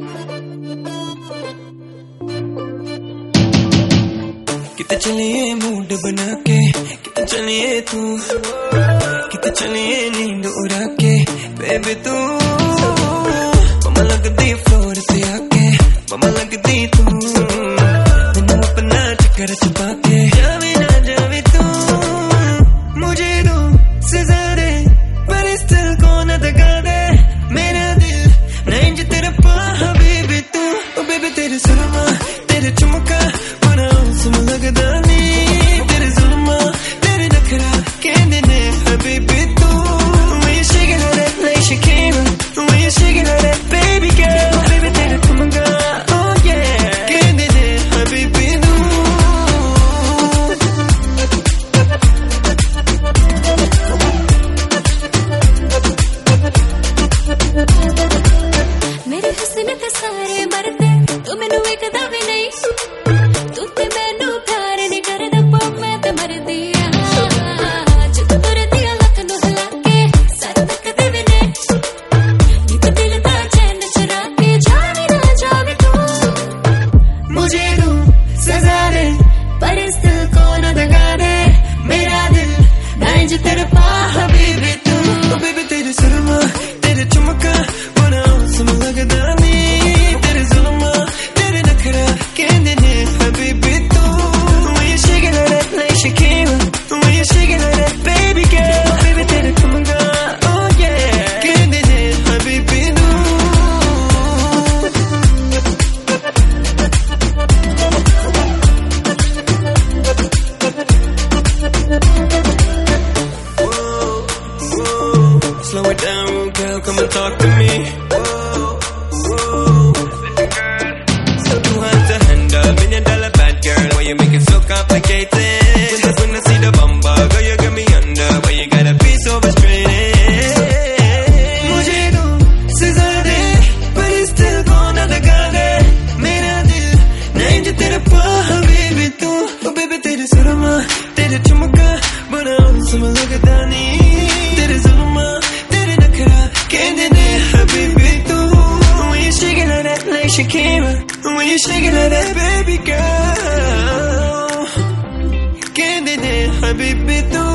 किते चलिए मूड बना के, किते चलिए तू, किते चलिए नींद उड़ा के बेबी तू। मम्मा लगदी फ्लोर ते आके, मम्मा लगदी तू, मैनू अपना चक्कर छुपा के जावे ना जावे तू। मुझे तू सजा दे पर इस दिल को न दगा दे, मेरा दिल नहीं जो तेरा पा हबीबी तू। ओ बेबी तेरे सुरमा तेरे चुमका बड़ा औसम लगदा नी, तेरे जुल्मा तेरे नखरा कहंदे ने हबीबी तू। When you shaking that like Shakira, when you shaking that baby girl, baby तेरे चुमका oh yeah कहंदे ने हबीबी तू। मेरे हुस्न ते सारे मरदे तू मैनू वेखदा भी नहीं, तू ते मैनू प्यार नहीं करदा पर मैं ते मरदी आ। जद तुरदी लक नू हिला के सारे तकदे भी नहीं, नीत दिल दा चैन चुरा के जावे ना जावे तू। मुझे तू सजा दे पर इस दिल को न दगा दे, मेरा दिल नहीं जो तेरे पा हबीबी तू। ओ बेबी तेरे सुरमा तेरे चुमका बड़ा औसम लगदा नी, तेरे जुल्मा तेरे नखरा कहंदे ने हबीबी तू। When you shaking that like Shakira, when you shaking that baby girl, baby तेरे चुमका oh yeah कहंदे ने हबीबी तू। Slow it down, girl, come and talk to me. So too hard to handle, $1 million bad girl. Why you make it so complicated? When I see the bumper, girl, you get me under. Why you gotta be so frustrated? मुझे तू सजा दे पर इस दिल को न दगा दे, मेरा दिल नहीं जो तेरा पा हबीबी तू। ओ बेबी तेरे सुरमा तेरे चुमका बड़ा औसम लगदा नी, तेरे जुल्मा तेरे नखरा कहंदे ने हबीबी तू। When you shaking that like Shakira, when you shaking that baby girl कहंदे ने हबीबी तू।